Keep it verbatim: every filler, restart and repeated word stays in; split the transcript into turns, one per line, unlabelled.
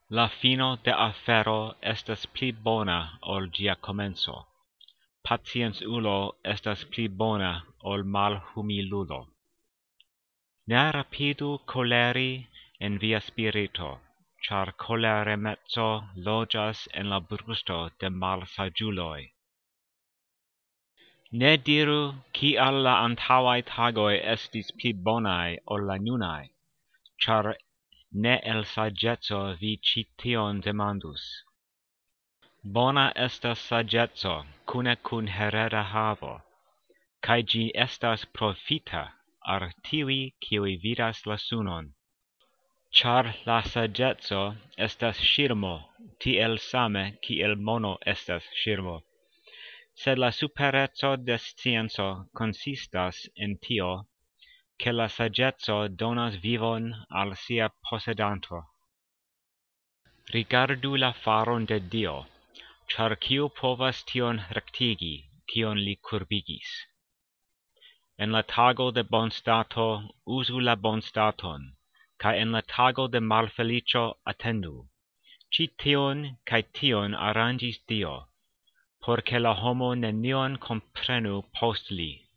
La fino de afero estas pli bona ol ĝia komenco. Pacienculo estas pli bona ol malhumilulo. Ne rapidu koleri en via spirito, ĉar koleremeco loĝas en la brusto de malsaĝuloj. Ne diru kial la antaŭaj tagoj estis pli bonaj ol la nunaj, ĉar ne el saĝeco vi ĉi tion demandus. Bona estas saĝeco kune kun hereda havo, kaj ĝi estas profita al tiuj kiuj vidas la sunon. Ĉar la saĝeco estas ŝirmo, tiel same kiel mono estas ŝirmo. Sed la supereco de scienco konsistas en tio, ke la saĝeco donas vivon al sia posedanto. Rigardu la faron de Dio, ĉar kiu povas tion rektigi, kion li kurbigis. En la tago de bonstato uzu la bonstaton, kaj en la tago de malfeliĉo atendu. Ĉi tion kaj tion aranĝis Dio, por ke la homo nenion komprenu post li.